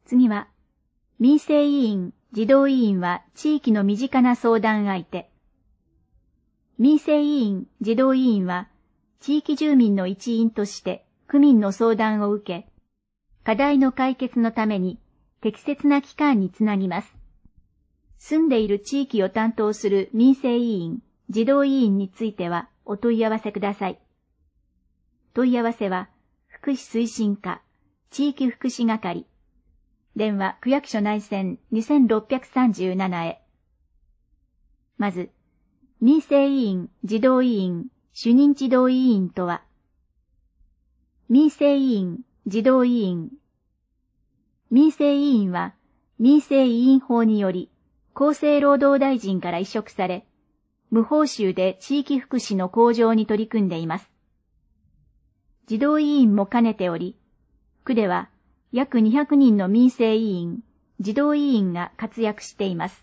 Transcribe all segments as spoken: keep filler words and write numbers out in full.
次は、民生委員、児童委員は地域の身近な相談相手。民生委員、児童委員は、地域住民の一員として区民の相談を受け、課題の解決のために適切な機関につなぎます。住んでいる地域を担当する民生委員、児童委員についてはお問い合わせください。問い合わせは、福祉推進課、地域福祉係、電話区役所内線にせんろっぴゃくさんじゅうななへ。まず、民生委員、児童委員、主任児童委員とは、民生委員、児童委員。民生委員は、民生委員法により、厚生労働大臣から委嘱され、無報酬で地域福祉の向上に取り組んでいます。児童委員も兼ねており、区では約にひゃくにんの民生委員、児童委員が活躍しています。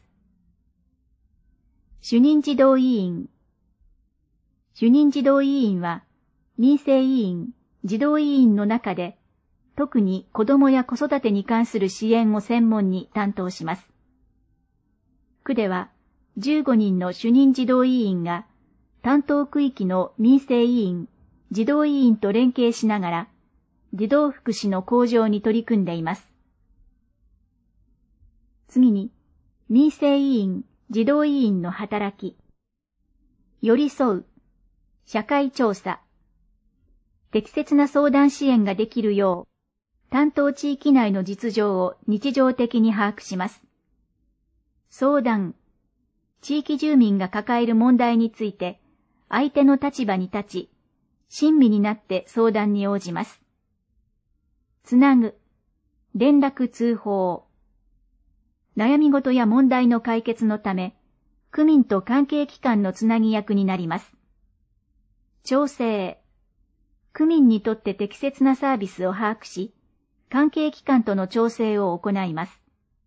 主任児童委員。主任児童委員は、民生委員、児童委員の中で、特に子どもや子育てに関する支援を専門に担当します。区では、じゅうごにんの主任児童委員が、担当区域の民生委員、児童委員と連携しながら、児童福祉の向上に取り組んでいます。次に、民生委員、児童委員の働き。寄り添う、社会調査。適切な相談支援ができるよう、担当地域内の実情を日常的に把握します。相談。地域住民が抱える問題について、相手の立場に立ち、親身になって相談に応じます。つなぐ。連絡通報。悩み事や問題の解決のため、区民と関係機関のつなぎ役になります。調整。区民にとって適切なサービスを把握し、関係機関との調整を行います。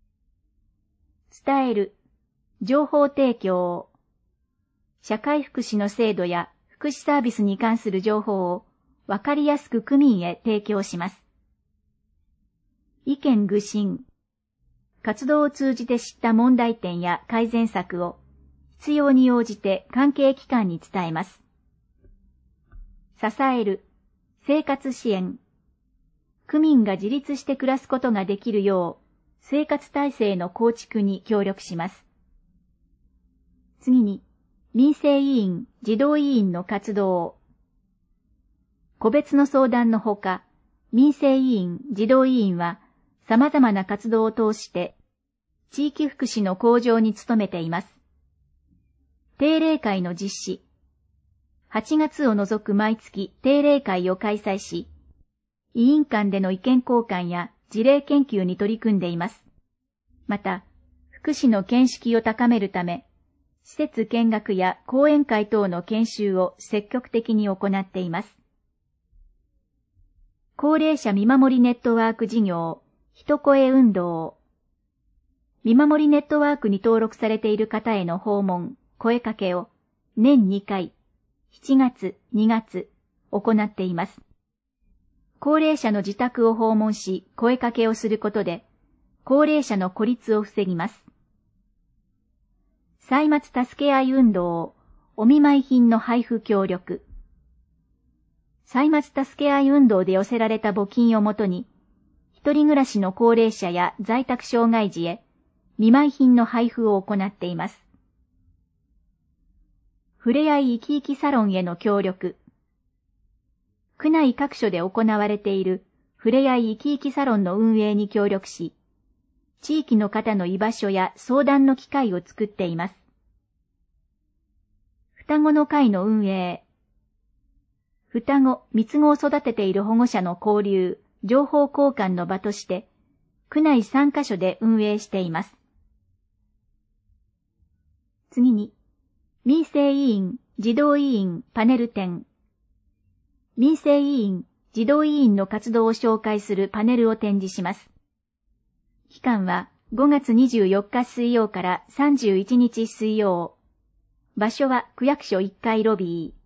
伝える。情報提供。社会福祉の制度や福祉サービスに関する情報をわかりやすく区民へ提供します。意見具申。活動を通じて知った問題点や改善策を必要に応じて関係機関に伝えます。支える。生活支援。区民が自立して暮らすことができるよう、生活体制の構築に協力します。次に、民生委員、児童委員の活動。個別の相談のほか、民生委員、児童委員は、様々な活動を通して、地域福祉の向上に努めています。定例会の実施。はちがつを除く毎月定例会を開催し、委員間での意見交換や事例研究に取り組んでいます。また、福祉の見識を高めるため、施設見学や講演会等の研修を積極的に行っています。高齢者見守りネットワーク事業、一声運動。見守りネットワークに登録されている方への訪問、声かけを年にかい、しちがつ、にがつ、行っています。高齢者の自宅を訪問し、声かけをすることで、高齢者の孤立を防ぎます。歳末助け合い運動、お見舞い品の配布協力。歳末助け合い運動で寄せられた募金をもとに、一人暮らしの高齢者や在宅障害児へ、見舞い品の配布を行っています。ふれあいいきいきサロンへの協力。区内各所で行われているふれあいいきいきサロンの運営に協力し、地域の方の居場所や相談の機会を作っています。双子の会の運営。双子、三つ子を育てている保護者の交流、情報交換の場として、区内さんカ所で運営しています。次に、民生委員、児童委員パネル展。民生委員、児童委員の活動を紹介するパネルを展示します。期間はごがつにじゅうよっか水曜からさんじゅういちにち水曜。場所は区役所いっかいロビー。